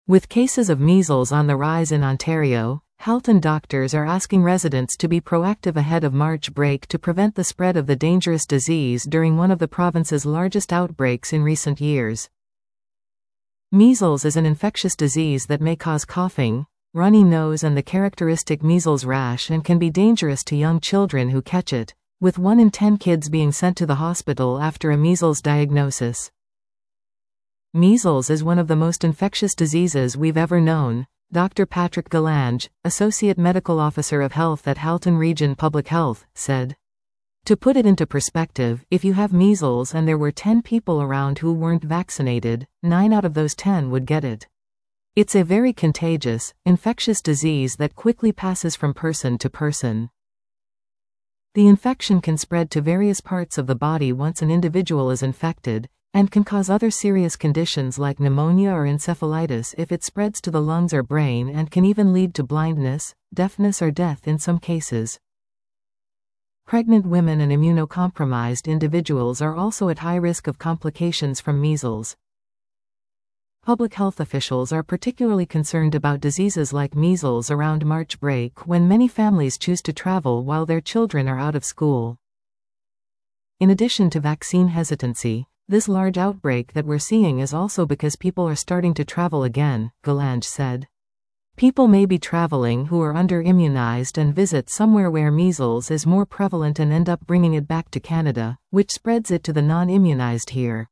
With cases of measles on the rise in Ontario, Halton doctors are asking residents to be proactive ahead of March break to prevent the spread of the dangerous disease during one of the province's largest outbreaks in recent years. Measles is an infectious disease that may cause coughing, runny nose and the characteristic measles rash and can be dangerous to young children who catch it, with 1 in 10 kids being sent to the hospital after a measles diagnosis. Measles is one of the most infectious diseases we've ever known, Dr. Patrick Gallange, Associate Medical Officer of Health at Halton Region Public Health, said. To put it into perspective, if you have measles and there were 10 people around who weren't vaccinated, 9 out of those 10 would get it. It's a very contagious, infectious disease that quickly passes from person to person. The infection can spread to various parts of the body once an individual is infected, and can cause other serious conditions like pneumonia or encephalitis if it spreads to the lungs or brain, and can even lead to blindness, deafness or death in some cases. Pregnant women and immunocompromised individuals are also at high risk of complications from measles. Public health officials are particularly concerned about diseases like measles around March break when many families choose to travel while their children are out of school. In addition to vaccine hesitancy, this large outbreak that we're seeing is also because people are starting to travel again, Gallange said. People may be traveling who are under-immunized and visit somewhere where measles is more prevalent and end up bringing it back to Canada, which spreads it to the non-immunized here.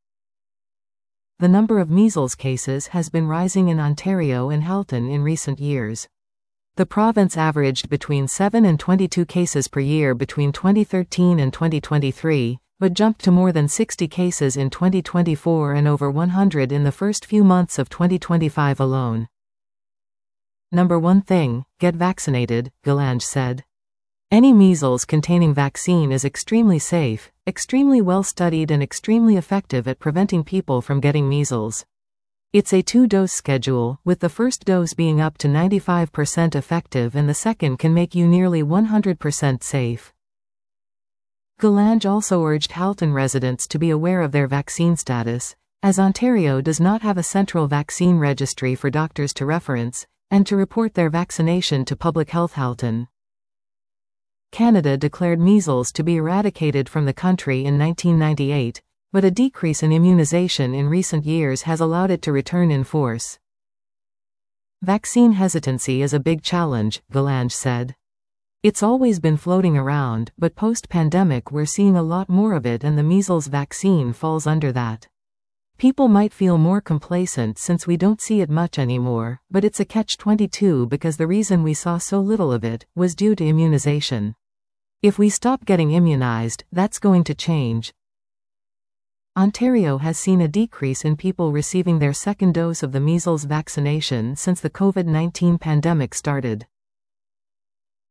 The number of measles cases has been rising in Ontario and Halton in recent years. The province averaged between 7 and 22 cases per year between 2013 and 2023, but jumped to more than 60 cases in 2024 and over 100 in the first few months of 2025 alone. Number one thing, get vaccinated, Gallange said. Any measles-containing vaccine is extremely safe, extremely well-studied and extremely effective at preventing people from getting measles. It's a 2-dose schedule, with the first dose being up to 95% effective and the second can make you nearly 100% safe. Gallange also urged Halton residents to be aware of their vaccine status, as Ontario does not have a central vaccine registry for doctors to reference, and to report their vaccination to Public Health Halton. Canada declared measles to be eradicated from the country in 1998, but a decrease in immunization in recent years has allowed it to return in force. Vaccine hesitancy is a big challenge, Gallange said. It's always been floating around, but post-pandemic we're seeing a lot more of it and the measles vaccine falls under that. People might feel more complacent since we don't see it much anymore, but it's a catch-22 because the reason we saw so little of it was due to immunization. If we stop getting immunized, that's going to change. Ontario has seen a decrease in people receiving their second dose of the measles vaccination since the COVID-19 pandemic started.